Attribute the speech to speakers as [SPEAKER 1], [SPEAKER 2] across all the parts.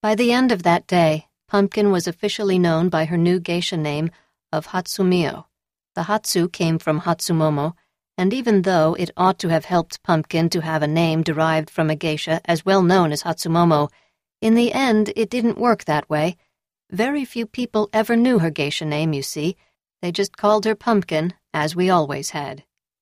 [SPEAKER 1] By the end of that day, Pumpkin was officially known by her new geisha name of Hatsumio. The Hatsu came from Hatsumomo, and even though it ought to have helped Pumpkin to have a name derived from a geisha as well known as Hatsumomo, in the end it didn't work that way. Very few people ever knew her geisha name, you see. They just called her Pumpkin, as we always had.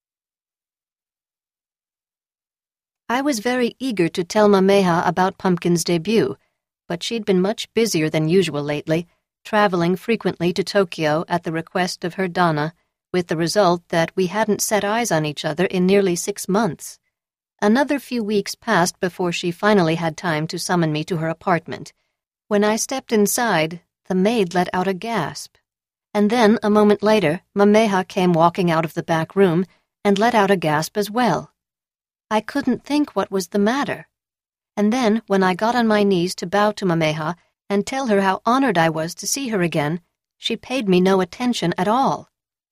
[SPEAKER 1] I was very eager to tell Mameha about Pumpkin's debut, but she'd been much busier than usual lately, traveling frequently to Tokyo at the request of her Donna, with the result that we hadn't set eyes on each other in nearly 6 months. Another few weeks passed before she finally had time to summon me to her apartment. When I stepped inside, the maid let out a gasp. And then, a moment later, Mameha came walking out of the back room and let out a gasp as well. I couldn't think what was the matter. And then, when I got on my knees to bow to Mameha and tell her how honored I was to see her again, she paid me no attention at all.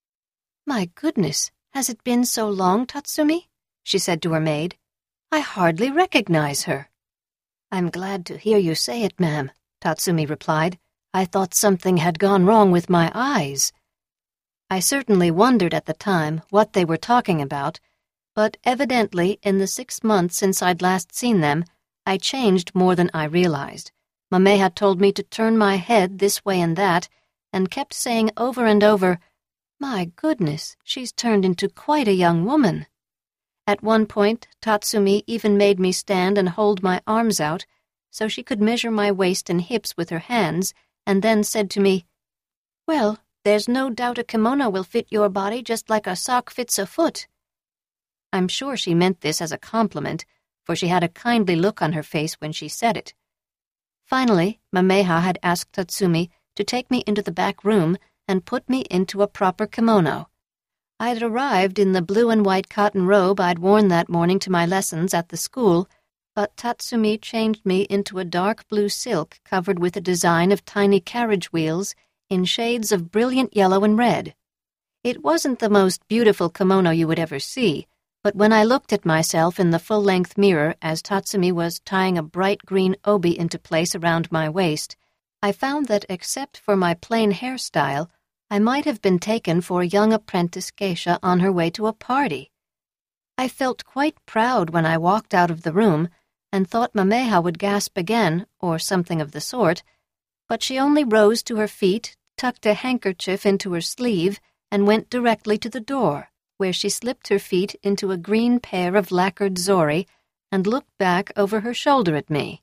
[SPEAKER 1] "My goodness, has it been so long, Tatsumi?" she said to her maid. "I hardly recognize her." "I'm glad to hear you say it, ma'am," Tatsumi replied. "I thought something had gone wrong with my eyes." I certainly wondered at the time what they were talking about, but evidently in the 6 months since I'd last seen them, I changed more than I realized. Mameha told me to turn my head this way and that, and kept saying over and over, "My goodness, she's turned into quite a young woman." At one point, Tatsumi even made me stand and hold my arms out so she could measure my waist and hips with her hands, and then said to me, "Well, there's no doubt a kimono will fit your body just like a sock fits a foot." I'm sure she meant this as a compliment, for she had a kindly look on her face when she said it. Finally, Mameha had asked Tatsumi to take me into the back room and put me into a proper kimono. I'd arrived in the blue and white cotton robe I'd worn that morning to my lessons at the school, but Tatsumi changed me into a dark blue silk covered with a design of tiny carriage wheels in shades of brilliant yellow and red. It wasn't the most beautiful kimono you would ever see, but when I looked at myself in the full-length mirror as Tatsumi was tying a bright green obi into place around my waist, I found that except for my plain hairstyle, I might have been taken for a young apprentice geisha on her way to a party. I felt quite proud when I walked out of the room and thought Mameha would gasp again, or something of the sort, but she only rose to her feet, tucked a handkerchief into her sleeve, and went directly to the door, where she slipped her feet into a green pair of lacquered zori and looked back over her shoulder at me.